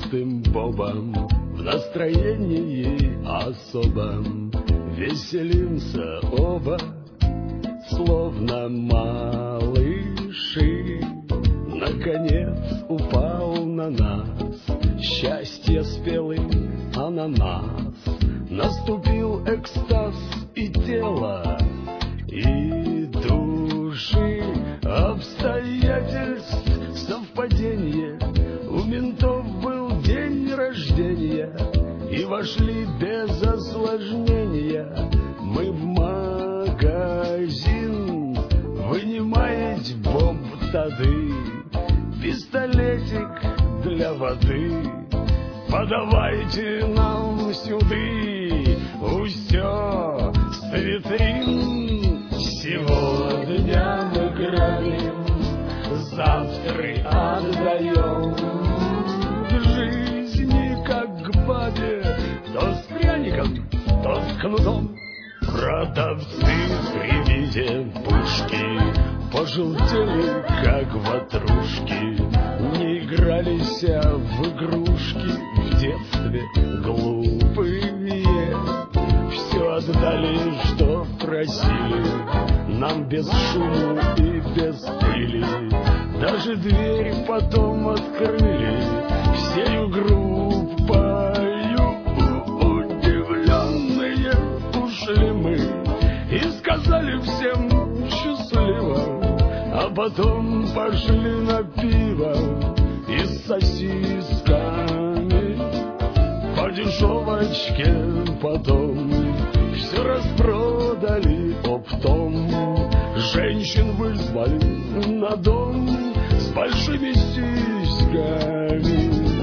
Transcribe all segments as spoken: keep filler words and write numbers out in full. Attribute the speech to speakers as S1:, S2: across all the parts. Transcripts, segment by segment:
S1: толстым Бобом в настроении особом веселимся оба, словно малыши. Наконец упал на нас счастье спелый ананас. Наступил экстаз и тела, и души, обстоятельств совпадение. У ментов был день рождения, и вошли без осложнения мы в магазин. Вынимаете, Боб, тады, пистолетик для воды. Подавайте нам сюды усё с витрин. Сегодня мы грабим, завтра отдаем. К жизни как к бабе, то с пряником, то с кнутом. Продавцы при виде пушки пожелтели, как ватрушки. Не игрались в игрушки в детстве глупые. Все отдали, что просили, нам без шума и без пыли. Даже дверь потом открыли всею группою. Удивленные ушли мы и сказали всем счастливо, а потом пошли на пиво и с сосисками по дешевочке. Потом все распродали оптом. Женщин вызвали на дом с большими сиськами.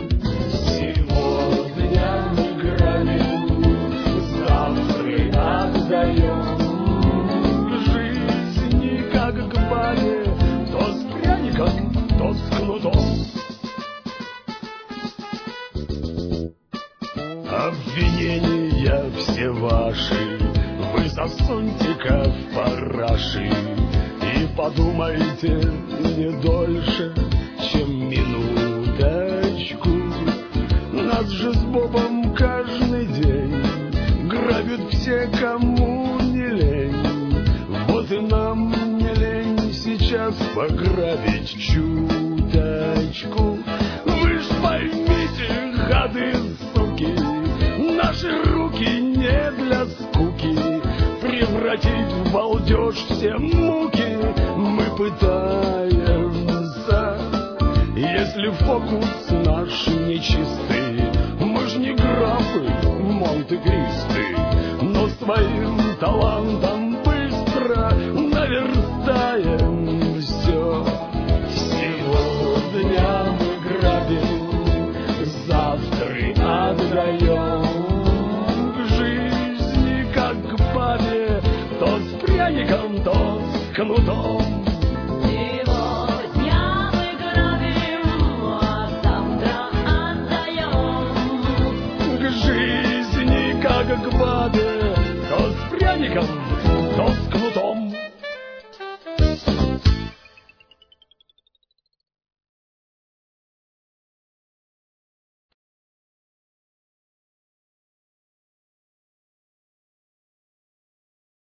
S1: Сегодня мы грабим, завтра отдаем. К жизни как к бане, то с пряником, то с кнутом. Обвинения все ваши вы засуньте-ка в параши и подумайте не дольше, чем минуточку. Нас же с Бобом каждый день грабят все, кому не лень. Вот и нам не лень сейчас пограбить чуточку. Вы ж поймите, гады, суки, наши руки не для скуки. Превратить в балдеж все муки мы пытаемся. Если фокус наш нечистый, мы ж не графы Монте-Кристы, но своим талантом быстро наверстаем все. Сегодня мы грабим, завтра отдаем. К жизни как к бабе, то с пряником, то с кнутом.
S2: Сегодня мы грабим, а завтра отдаем.
S1: К жизни как к бабе, то с пряником,